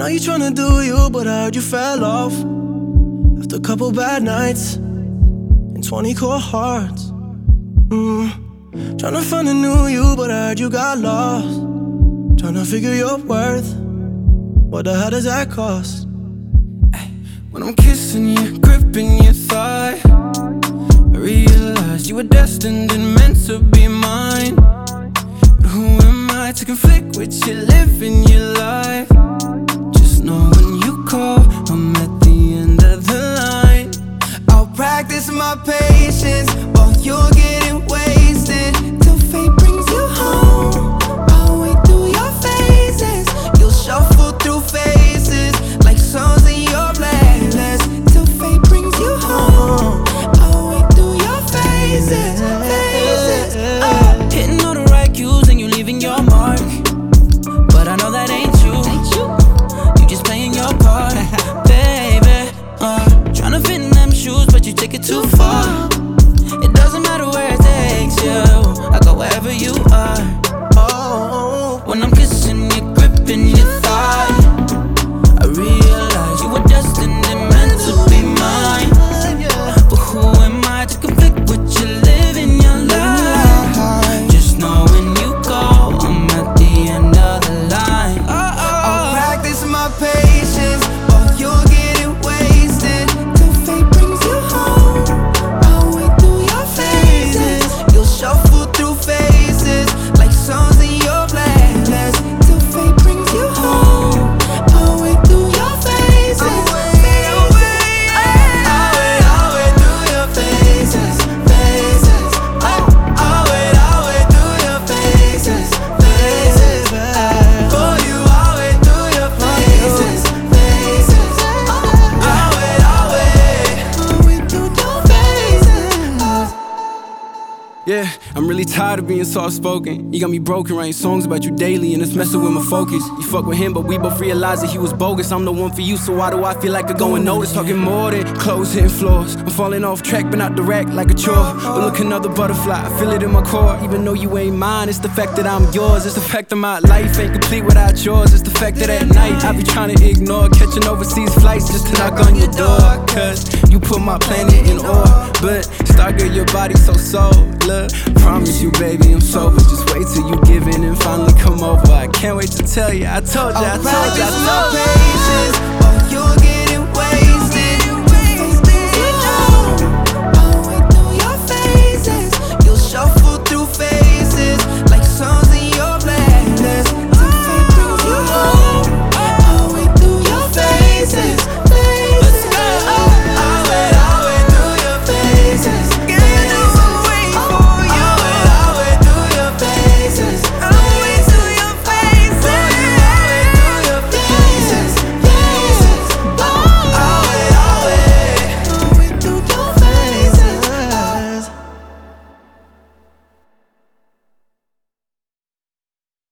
know you tryna do you, but I heard you fell off after a couple bad nights and 20 cold hearts. Tryna find a new you, but I heard you got lost. Tryna figure your worth. What the hell does that cost? When I'm kissing you, gripping your thigh, I realized you were destined and meant to be mine. But who am I to conflict with you living your life? Just know when you call, I'm at the end of the line. I'll practice my patience while you're getting wasted, till fate brings you home. I'll wait through your phases. You'll shuffle through phases like songs in your playlist, till fate brings you home. I'll wait through your phases. Hitting all the right cues and you leaving your mark, but I know that ain't you. You just playing your part, baby. Tryna fit in them shoes, but you take it too far. It doesn't matter where it takes you, I go wherever you are. When I'm kissing you, gripping your thigh, I realize you were destined and meant to be mine. But who am I to conflict with you living your life? Just know when you go, I'm at the end of the line. I'll practice my patience while you're getting wasted, till fate brings you home. I'll wait through your phases. You'll shuffle through phases like songs in your playlist, till fate brings you home. I'll wait through your phases. I'll wait through your phases. I'll wait through your phases. For you, I'll wait through your phases. I'll wait through your phases. Yeah, I'm really tired of being soft-spoken. You got me broken, writing songs about you daily, and it's messing with my focus. You fuck with him, but we both realize that he was bogus. I'm the one for you, so why do I feel like I go unnoticed? Talking more than clothes hitting floors. I'm falling off track, but not the rack like a chore. But look, another butterfly, I feel it in my core. Even though you ain't mine, it's the fact that I'm yours. It's the fact that my life ain't complete without yours. It's the fact that at night I be trying to ignore catching overseas flights just to knock on your door. Cause you put my planet in orbit. Stargirl, your body so solar. Promise you, baby, I'm sober. Just wait till you give in and finally come over. I can't wait to tell you. I told you, I told you, I told you.